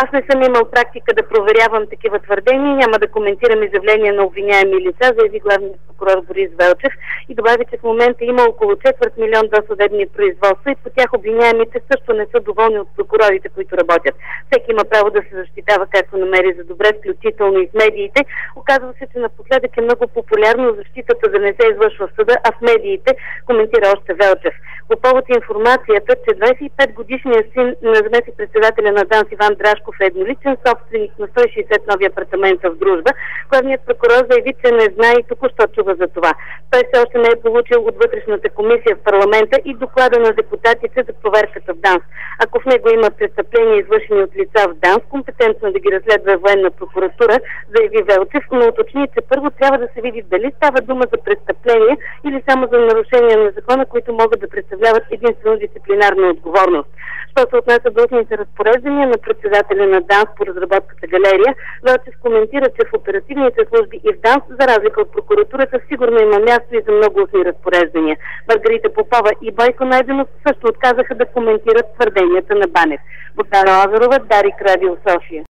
Аз не съм имал практика да проверявам такива твърдения, няма да коментирам изявления на обвиняеми лица, заяви главният прокурор Борис Велчев и добави, че в момента има около 250 000 досъдебни производства и по тях обвиняемите също не са доволни от прокурорите, които работят. Всеки има право да се защитава както намери за добре, включително и в медиите. Оказва се, че напоследък е много популярно защитата да не се извършва в съда, а в медиите, коментира още Велчев. По повод информацията, че 25-годишният син на заместник-председателя на ДАНС Иван Драшков е едноличен собственик на 160 нови апартамента в Дружба, главният прокурор заяви, че не знае и току-що чува за това. Той все още не е получил от вътрешната комисия в парламента и доклада на депутатите за проверката в ДАНС. Ако в него има престъпления, извършени от лица в ДАНС, компетентно да ги разследва военна прокуратура, заяви Велчев, но уточни, че първо трябва да се види дали става дума за престъпление или само за нарушения на закона, които могат да представляват единствено дисциплинарна отговорност. Що се отнася до устните разпореждания на председателя на ДАНС по разработката Галерия, Велчев коментира, че в оперативните служби и в ДАНС, за разлика от прокуратурата, сигурно има място и за много устни разпореждания. Маргарита Попова и Бойко Найденов също отказаха да коментират твърденията на Банев. Богдана Лазарова, Дарик, Радио София.